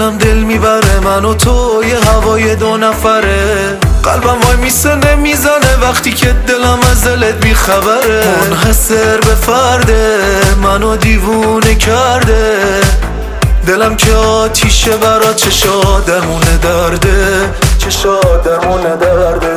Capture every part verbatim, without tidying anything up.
دلم دل میبره، من و تو یه هوای دو نفره. قلبم وای میسه نمیزنه وقتی که دلم از دلت بیخبره. منحصر به فرده منو دیوونه کرده، دلم که آتیشه برا چشادمونه درده، چشادمونه درده.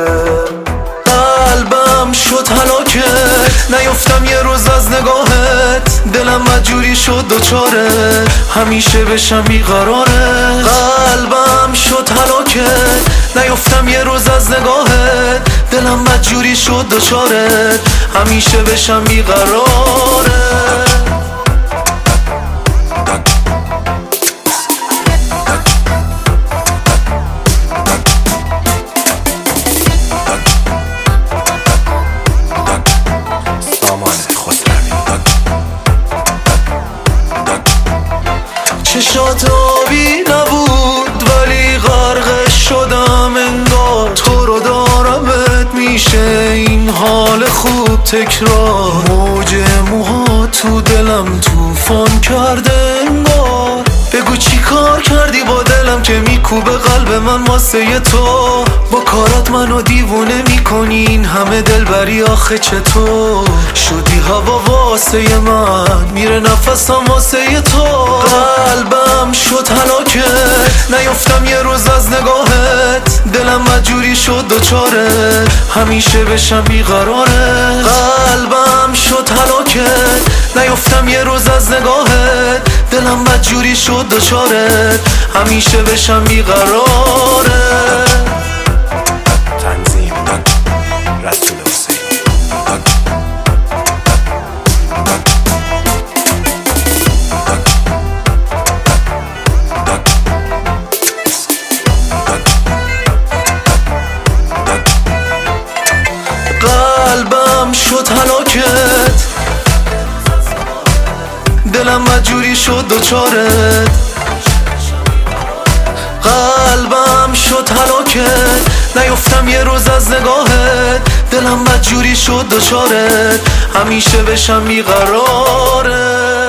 قلبم شد هلاکت، نیفتم یه روز از نگاهت، دلم مجبوری شد دوچاره همیشه بشم بیقراره. قلبم شد هلاکت، نیفتم یه روز از نگاهت، دلم مجبوری شد دوچاره همیشه بشم بیقراره. چشات آبی نبود ولی غرق شدم انگار، تو رو دارمت میشه این حال خوب تکرار. موج موها تو دلم توفان کرده انگار، بگو چی کار کردی با دلم که میکوبه قلب من واسه تو. با کارات منو دیوونه میکنی، این همه دلبری آخه چطور شدی هوا واسه من، میره نفسم واسه تو. قلبم شد هلاکت، نیفتم یه روز از نگاهت، دلم مجبوری شد دوچاره همیشه بشم بیقراره. قلبم شد هلاکت، نیفتم یه روز از نگاهت، دلم مجبوری شد دوچاره همیشه بشم بیقراره. تنظیم رسول حسین. قلبم شد هلاکت، دلم مجبوری شد دوچاره. قلبم شد هلاکت، نیفتم یه روز از نگاهت، دلم مجبوری شد دوچاره همیشه بشم بیقراره.